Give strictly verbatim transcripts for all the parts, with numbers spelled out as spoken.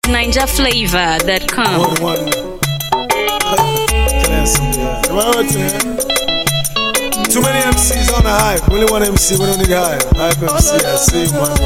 ninja flavor dot com. Too many M Cs on the hype. Only one M C, we don't need hype. Hype M C, I save money.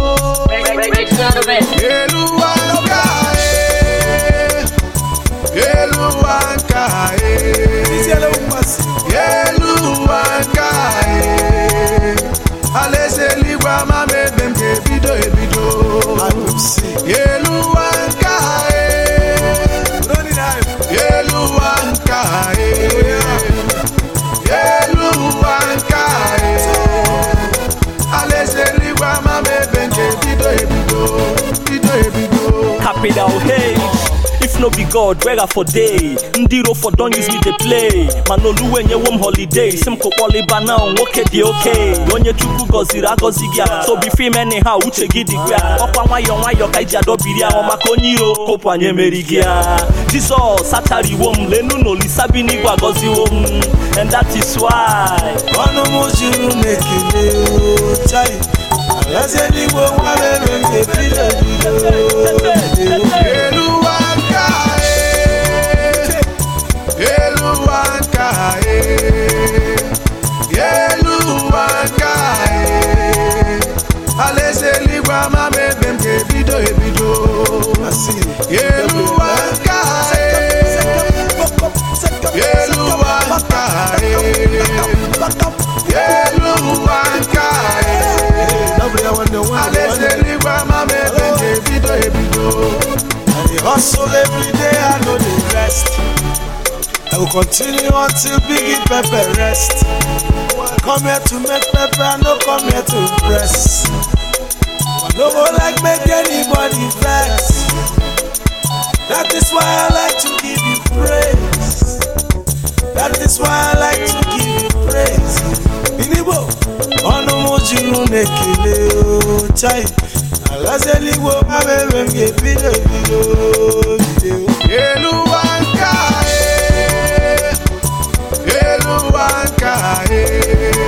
Capital H. If no be God, where for day? Ndiro for don't use me to play. Manolu when you warm holiday. Simko Wally Bana on okay, the okay. When you chuku gozira gozigia. So be fame anyhow, uche gidi gya. Opa wayo wayo kaija dobiria. Oma koniro, kopa nye merigia. Jesus, satari wom, lenu no lisabi nigwa gozi wom. And that is why. Ono mojiru nekile o chai. Yazeli wo wabebe ngepile video. Hustle every day, I know the rest. I will continue until Biggie Pepper rest. Come here to make pepper, I no come here to impress. No go like make anybody vex. That is why I like to give you praise. That is why I like to give you praise. Inibo, ono mojiru nekile o chai. Alazeli wo mabebe nge video video video. Elu wanka e, elu wanka e,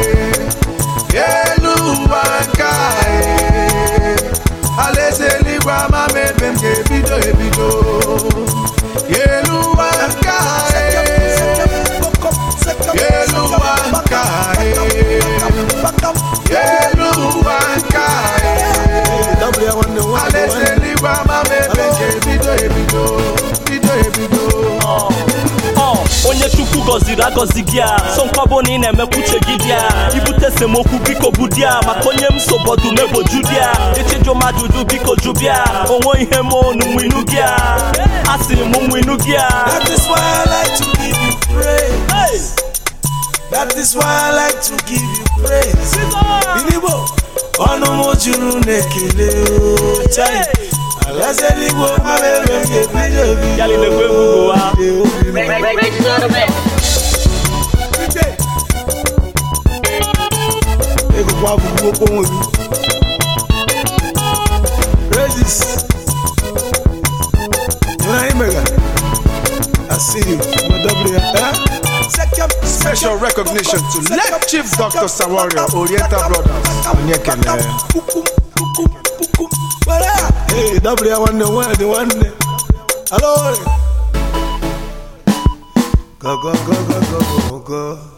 elu wanka e. Alazeli wo mabebe nge video video. Elu wanka e, elu wanka e, elu wanka e. Onye chukwu goziri agozigia. So nkwabo ni na-emekwuche gidia. Ibute semokwu biko budia. Maka onye msobodu mebo judia. Echejo madudu biko jubia. Onwe ihe mo n'mwinu gia. Asiri mu mwinu gia. That is why I like to give you praise. Hey. That is why I like to give you praise. Inibo, ono mojiru nekile o chai. Alazeli wo mabebe nge video video. Yali le kwe gugu wa. Ego kwa gugu kwa mwemi. Regis. Yuna imega. I see you. My W. Eh? Special recognition to Left Chief Doctor Sawario, Oriental Brothers. Hey, W one the one the one. Hello. Go go go go go go go.